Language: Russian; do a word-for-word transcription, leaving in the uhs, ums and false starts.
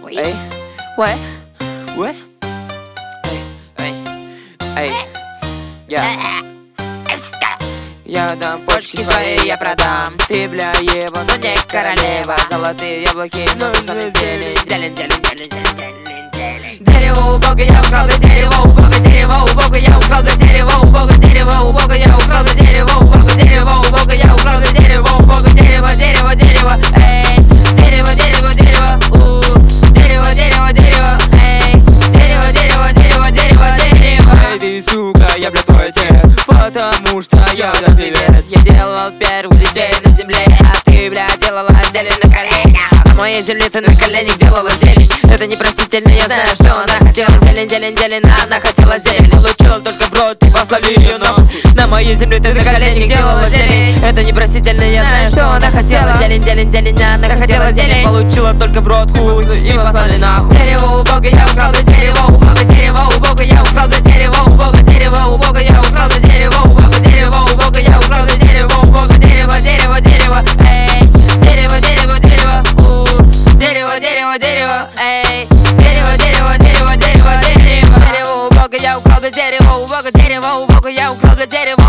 Эй, what? What? Эй, эй, эй, я Я дам почки свои, я продам. Ты, бля, его, но не королева. Золотые яблоки, нужно зелень. Зелень, зелень, зелень, зелень, зелень, зелень. Дерево у Бога, я украл до дерева. У Бога дерево, у Бога я украл до дерева. У Бога дерево, у Бога я украл до дерева. У Бога дерево, у Бога я украл до дерева. У Бога дерево, дерево, дерево, эй. Дерево, дерево, дерево, у. Дерево, дерево, дерево, эй. Дерево, дерево, дерево, дерево, дерево. Эй, ты, сука, я, бля, твой отец. Потому что я, бля, певец. Я делал первых людей на земле, а ты, бля, делала зелень на коленях. На моей земле ты на коленях делала зелень. Это непростительно, я знаю, что она хотела. Зелень, зелень, зелень, она хотела зелень. Получила только в рот и послали ее нахуй. На моей земле ты на коленях делала зелень. Это непростительно, я знаю, что она хотела. Зелень, зелень, зелень, она хотела зелень. Получила только в рот хуй и послали нахуй. Дерево у Бога я украл до дерева. У Бога дерево, у Бога я украл до дерева. У Бога дерево, у Бога я украл до дерева. У Бога дерево, у Бога я украл до дерева. У Бога дерево, дерево, дерево, эй. Дерево, дерево, дерево, у. Дерево, дерево, дерево, эй. Дерево, дерево, дерево, дерево, дерево. Дерево у Бога я украл до дерева. У Бога дерево, у Бога я украл до дерева.